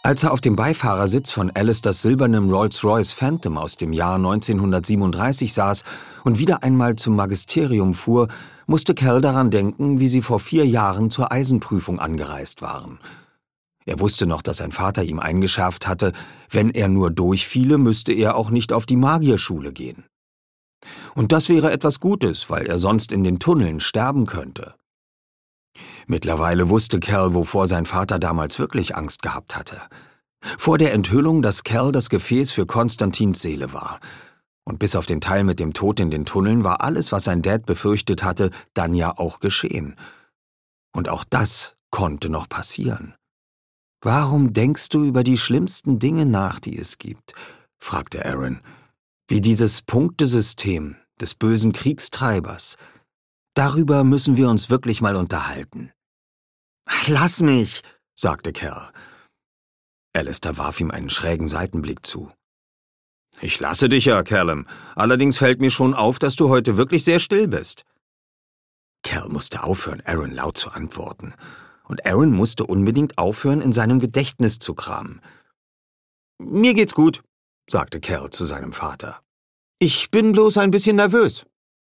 Als er auf dem Beifahrersitz von Alistairs silbernem Rolls-Royce Phantom aus dem Jahr 1937 saß und wieder einmal zum Magisterium fuhr, musste Cal daran denken, wie sie vor 4 Jahren zur Eisenprüfung angereist waren. Er wusste noch, dass sein Vater ihm eingeschärft hatte, wenn er nur durchfiele, müsste er auch nicht auf die Magierschule gehen. Und das wäre etwas Gutes, weil er sonst in den Tunneln sterben könnte. Mittlerweile wusste Cal, wovor sein Vater damals wirklich Angst gehabt hatte. Vor der Enthüllung, dass Cal das Gefäß für Konstantins Seele war. Und bis auf den Teil mit dem Tod in den Tunneln war alles, was sein Dad befürchtet hatte, dann ja auch geschehen. Und auch das konnte noch passieren. »Warum denkst du über die schlimmsten Dinge nach, die es gibt?« fragte Aaron. »Wie dieses Punktesystem des bösen Kriegstreibers. Darüber müssen wir uns wirklich mal unterhalten.« »Lass mich«, sagte Cal. Alistair warf ihm einen schrägen Seitenblick zu. »Ich lasse dich ja, Callum. Allerdings fällt mir schon auf, dass du heute wirklich sehr still bist.« Cal musste aufhören, Aaron laut zu antworten. Und Aaron musste unbedingt aufhören, in seinem Gedächtnis zu kramen. »Mir geht's gut«, sagte Cal zu seinem Vater. »Ich bin bloß ein bisschen nervös.«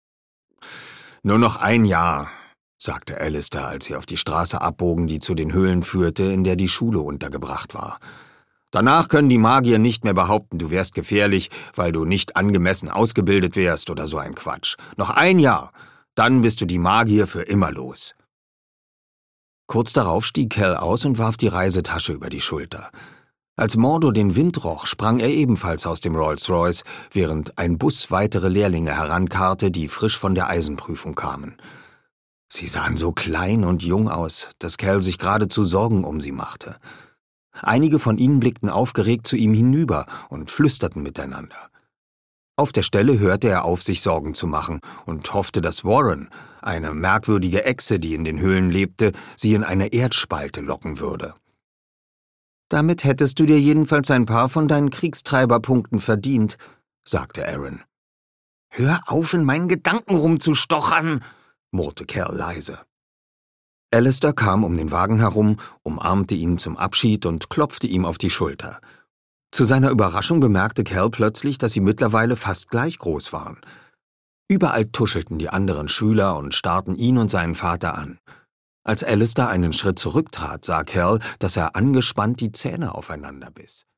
»Nur noch 1 Jahr«, sagte Alistair, als sie auf die Straße abbogen, die zu den Höhlen führte, in der die Schule untergebracht war. »Danach können die Magier nicht mehr behaupten, du wärst gefährlich, weil du nicht angemessen ausgebildet wärst oder so ein Quatsch. Noch 1 Jahr, dann bist du die Magier für immer los.« Kurz darauf stieg Cal aus und warf die Reisetasche über die Schulter. Als Mordo den Wind roch, sprang er ebenfalls aus dem Rolls-Royce, während ein Bus weitere Lehrlinge herankarrte, die frisch von der Eisenprüfung kamen. Sie sahen so klein und jung aus, dass Cal sich geradezu Sorgen um sie machte. Einige von ihnen blickten aufgeregt zu ihm hinüber und flüsterten miteinander. Auf der Stelle hörte er auf, sich Sorgen zu machen und hoffte, dass Warren, eine merkwürdige Echse, die in den Höhlen lebte, sie in eine Erdspalte locken würde. »Damit hättest du dir jedenfalls ein paar von deinen Kriegstreiberpunkten verdient«, sagte Aaron. »Hör auf, in meinen Gedanken rumzustochern«, murrte Cal leise. Alistair kam um den Wagen herum, umarmte ihn zum Abschied und klopfte ihm auf die Schulter. Zu seiner Überraschung bemerkte Cal plötzlich, dass sie mittlerweile fast gleich groß waren. Überall tuschelten die anderen Schüler und starrten ihn und seinen Vater an. Als Alistair einen Schritt zurücktrat, sah Cal, dass er angespannt die Zähne aufeinander biss.